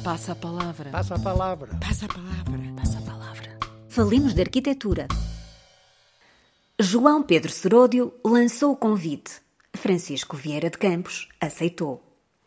Passa a palavra. Passa a palavra. Passa a palavra. Passa a palavra. Falemos de arquitetura. João Pedro Seródio lançou o convite. Francisco Vieira de Campos aceitou.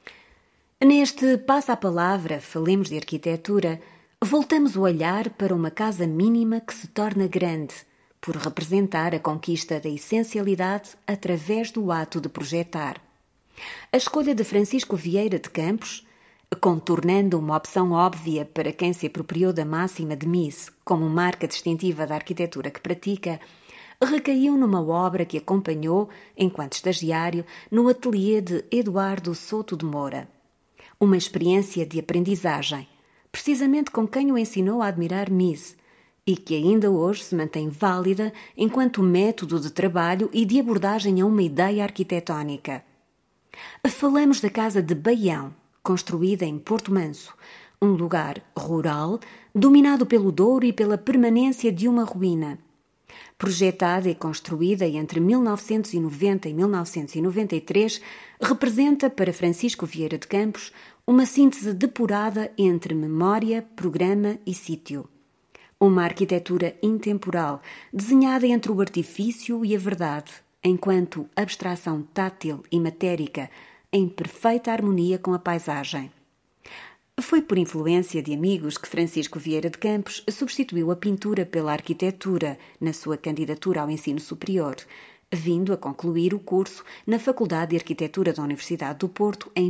Neste Passa a Palavra, Falemos de Arquitetura, voltamos o olhar para uma casa mínima que se torna grande, por representar a conquista da essencialidade através do ato de projetar. A escolha de Francisco Vieira de Campos, contornando uma opção óbvia para quem se apropriou da máxima de Mies como marca distintiva da arquitetura que pratica, recaiu numa obra que acompanhou, enquanto estagiário, no ateliê de Eduardo Souto de Moura. Uma experiência de aprendizagem, precisamente com quem o ensinou a admirar Mies, e que ainda hoje se mantém válida enquanto método de trabalho e de abordagem a uma ideia arquitetónica. Falamos da Casa de Baião, construída em Porto Manso, um lugar rural, dominado pelo Douro e pela permanência de uma ruína. Projetada e construída entre 1990 e 1993, representa para Francisco Vieira de Campos uma síntese depurada entre memória, programa e sítio. Uma arquitetura intemporal, desenhada entre o artifício e a verdade, enquanto abstração tátil e matérica, em perfeita harmonia com a paisagem. Foi por influência de amigos que Francisco Vieira de Campos substituiu a pintura pela arquitetura na sua candidatura ao ensino superior, vindo a concluir o curso na Faculdade de Arquitetura da Universidade do Porto em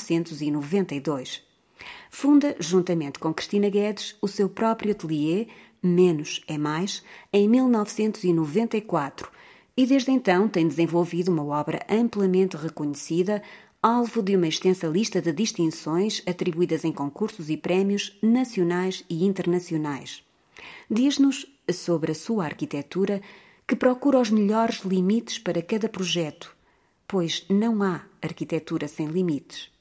1992. Funda, juntamente com Cristina Guedes, o seu próprio ateliê, Menos é Mais, em 1994, e desde então tem desenvolvido uma obra amplamente reconhecida, alvo de uma extensa lista de distinções atribuídas em concursos e prémios nacionais e internacionais. Diz-nos sobre a sua arquitetura que procura os melhores limites para cada projeto, pois não há arquitetura sem limites.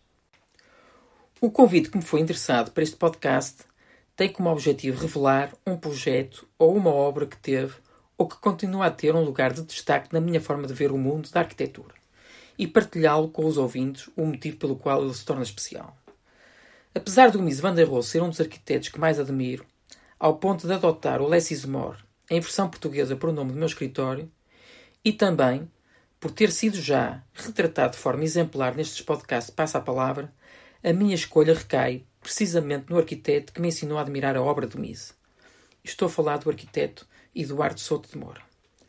O convite que me foi interessado para este podcast tem como objetivo revelar um projeto ou uma obra que teve ou que continua a ter um lugar de destaque na minha forma de ver o mundo da arquitetura e partilhá-lo com os ouvintes, o motivo pelo qual ele se torna especial. Apesar do Mies van der Rohe ser um dos arquitetos que mais admiro, ao ponto de adotar o Less is More em versão portuguesa para o nome do meu escritório, e também por ter sido já retratado de forma exemplar nestes podcasts Passa a Palavra, a minha escolha recai precisamente no arquiteto que me ensinou a admirar a obra do Mies. Estou a falar do arquiteto Eduardo Souto de Moura.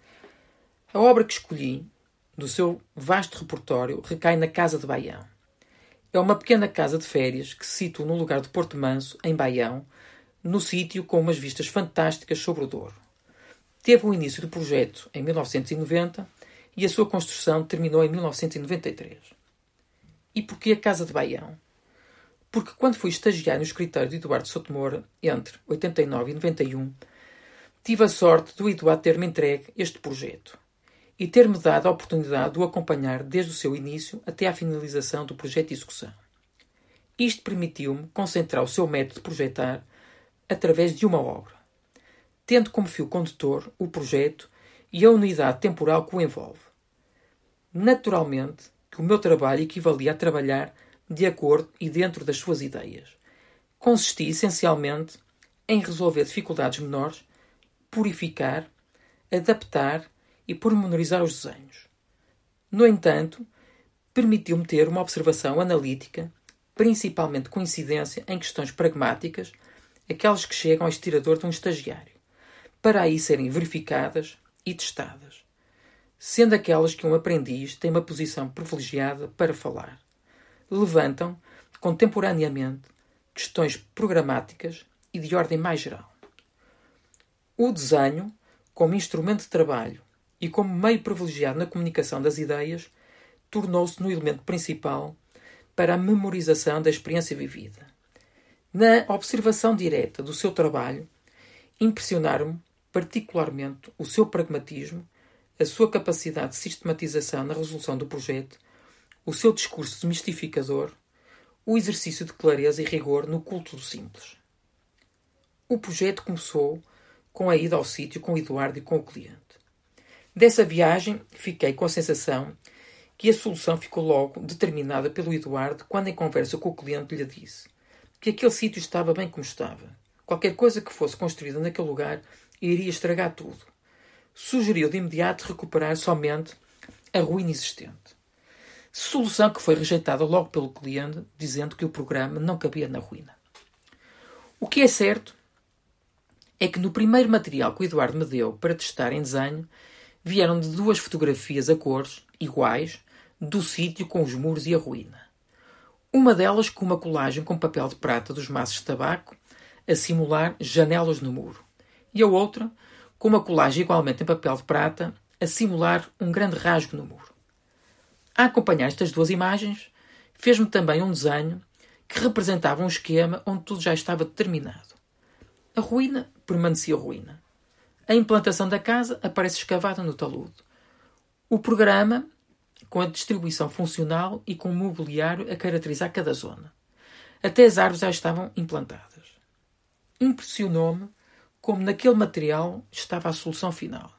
A obra que escolhi, do seu vasto repertório, recai na Casa de Baião. É uma pequena casa de férias que se situa no lugar de Porto Manso, em Baião, no sítio com umas vistas fantásticas sobre o Douro. Teve o início do projeto em 1990 e a sua construção terminou em 1993. E porquê a Casa de Baião? Porque quando fui estagiário no escritório de Eduardo Souto de Moura, entre 89 e 91, tive a sorte do Eduardo ter-me entregue este projeto e ter-me dado a oportunidade de o acompanhar desde o seu início até à finalização do projeto de execução. Isto permitiu-me concentrar o seu método de projetar através de uma obra, tendo como fio condutor o projeto e a unidade temporal que o envolve. Naturalmente que o meu trabalho equivalia a trabalhar de acordo e dentro das suas ideias. Consistia essencialmente em resolver dificuldades menores, purificar, adaptar e pormenorizar os desenhos. No entanto, permitiu-me ter uma observação analítica, principalmente com incidência em questões pragmáticas, aquelas que chegam ao estirador de um estagiário, para aí serem verificadas e testadas, sendo aquelas que um aprendiz tem uma posição privilegiada para falar. Levantam, contemporaneamente, questões programáticas e de ordem mais geral. O desenho, como instrumento de trabalho e como meio privilegiado na comunicação das ideias, tornou-se no elemento principal para a memorização da experiência vivida. Na observação direta do seu trabalho, impressionaram-me particularmente o seu pragmatismo, a sua capacidade de sistematização na resolução do projeto, o seu discurso desmistificador, o exercício de clareza e rigor no culto do simples. O projeto começou com a ida ao sítio com o Eduardo e com o cliente. Dessa viagem, fiquei com a sensação que a solução ficou logo determinada pelo Eduardo quando, em conversa com o cliente, lhe disse: que aquele sítio estava bem como estava. Qualquer coisa que fosse construída naquele lugar iria estragar tudo. Sugeriu de imediato recuperar somente a ruína existente. Solução que foi rejeitada logo pelo cliente, dizendo que o programa não cabia na ruína. O que é certo é que no primeiro material que o Eduardo me deu para testar em desenho, vieram de 2 fotografias a cores, iguais, do sítio com os muros e a ruína. Uma delas com uma colagem com papel de prata dos maços de tabaco, a simular janelas no muro. E a outra com uma colagem igualmente em papel de prata, a simular um grande rasgo no muro. A acompanhar estas 2 imagens, fez-me também um desenho que representava um esquema onde tudo já estava determinado. A ruína permanecia ruína. A implantação da casa aparece escavada no talude. O programa, com a distribuição funcional e com o mobiliário a caracterizar cada zona. Até as árvores já estavam implantadas. Impressionou-me como naquele material estava a solução final.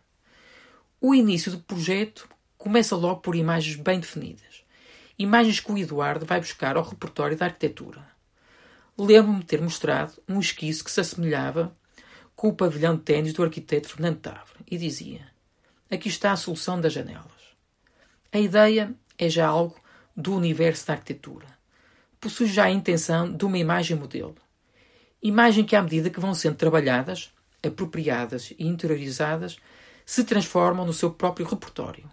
O início do projeto começa logo por imagens bem definidas. Imagens que o Eduardo vai buscar ao repertório da arquitetura. Lembro-me de ter mostrado um esquiço que se assemelhava com o pavilhão de ténis do arquiteto Fernando Tavra e dizia: aqui está a solução das janelas. A ideia é já algo do universo da arquitetura. Possui já a intenção de uma imagem modelo. Imagem que, à medida que vão sendo trabalhadas, apropriadas e interiorizadas, se transformam no seu próprio repertório.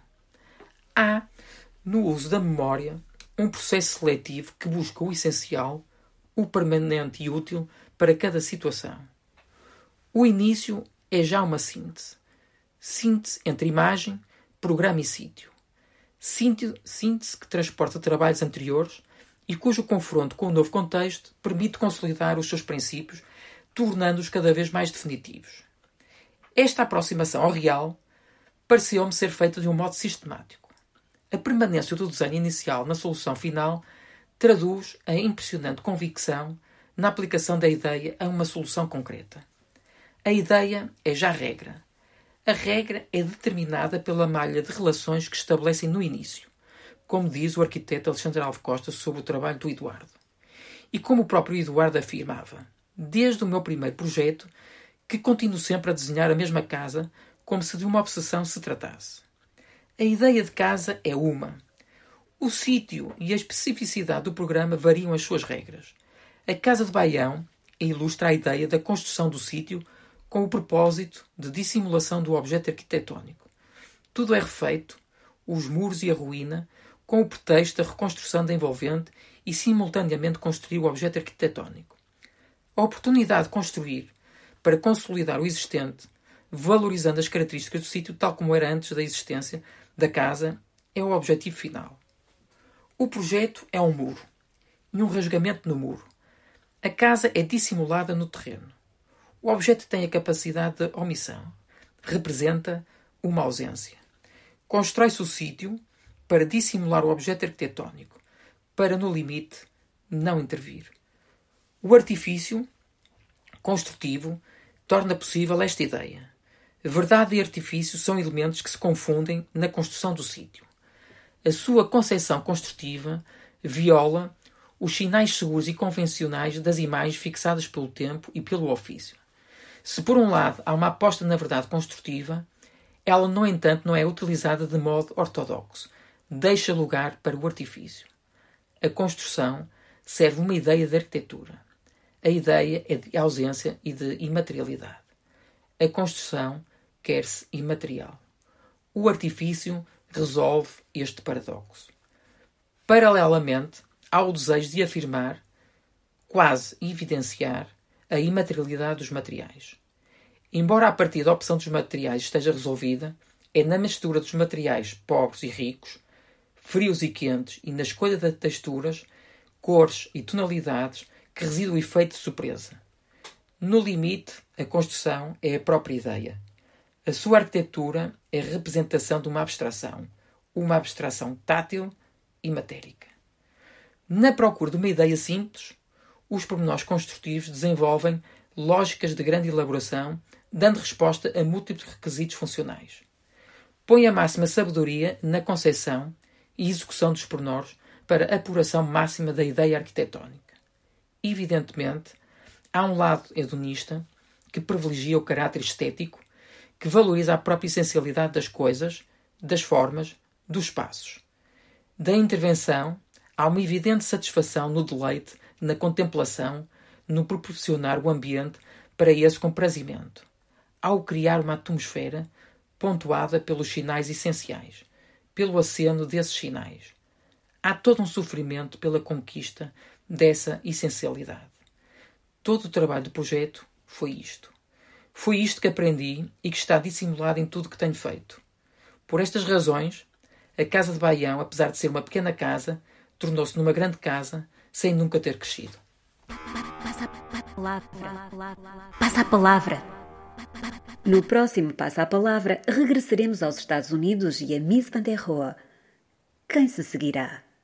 Há, no uso da memória, um processo seletivo que busca o essencial, o permanente e útil para cada situação. O início é já uma síntese. Síntese entre imagem, programa e sítio. Síntese que transporta trabalhos anteriores e cujo confronto com o novo contexto permite consolidar os seus princípios, tornando-os cada vez mais definitivos. Esta aproximação ao real pareceu-me ser feita de um modo sistemático. A permanência do desenho inicial na solução final traduz a impressionante convicção na aplicação da ideia a uma solução concreta. A ideia é já regra. A regra é determinada pela malha de relações que estabelecem no início, como diz o arquiteto Alexandre Alves Costa sobre o trabalho do Eduardo. E como o próprio Eduardo afirmava, desde o meu primeiro projeto, que continuo sempre a desenhar a mesma casa como se de uma obsessão se tratasse. A ideia de casa é uma. O sítio e a especificidade do programa variam as suas regras. A Casa de Baião ilustra a ideia da construção do sítio com o propósito de dissimulação do objeto arquitetónico. Tudo é refeito, os muros e a ruína, com o pretexto da reconstrução da envolvente e simultaneamente construir o objeto arquitetónico. A oportunidade de construir para consolidar o existente, valorizando as características do sítio tal como era antes da existência da casa, é o objetivo final. O projeto é um muro e um rasgamento no muro. A casa é dissimulada no terreno. O objeto tem a capacidade de omissão. Representa uma ausência. Constrói-se o sítio para dissimular o objeto arquitetónico, para, no limite, não intervir. O artifício construtivo torna possível esta ideia. Verdade e artifício são elementos que se confundem na construção do sítio. A sua concepção construtiva viola os sinais seguros e convencionais das imagens fixadas pelo tempo e pelo ofício. Se, por um lado, há uma aposta na verdade construtiva, ela, no entanto, não é utilizada de modo ortodoxo. Deixa lugar para o artifício. A construção serve uma ideia de arquitetura. A ideia é de ausência e de imaterialidade. A construção quer-se imaterial. O artifício resolve este paradoxo. Paralelamente, há o desejo de afirmar, quase evidenciar, a imaterialidade dos materiais. Embora a partir da opção dos materiais esteja resolvida, é na mistura dos materiais pobres e ricos, frios e quentes, e na escolha de texturas, cores e tonalidades que reside o efeito de surpresa. No limite, a construção é a própria ideia. A sua arquitetura é a representação de uma abstração tátil e matérica. Na procura de uma ideia simples, os pormenores construtivos desenvolvem lógicas de grande elaboração, dando resposta a múltiplos requisitos funcionais. Põe a máxima sabedoria na concepção e execução dos pormenores para a apuração máxima da ideia arquitetónica. Evidentemente, há um lado hedonista que privilegia o caráter estético, que valoriza a própria essencialidade das coisas, das formas, dos espaços. Da intervenção, há uma evidente satisfação no deleite, na contemplação, no proporcionar o ambiente para esse comprazimento, ao criar uma atmosfera pontuada pelos sinais essenciais, pelo aceno desses sinais. Há todo um sofrimento pela conquista dessa essencialidade. Todo o trabalho do projeto foi isto. Foi isto que aprendi e que está dissimulado em tudo que tenho feito. Por estas razões, a casa de Baião, apesar de ser uma pequena casa, tornou-se numa grande casa sem nunca ter crescido. Passa a palavra. No próximo Passa a Palavra, regressaremos aos Estados Unidos e a Miss Van der Rohe. Quem se seguirá?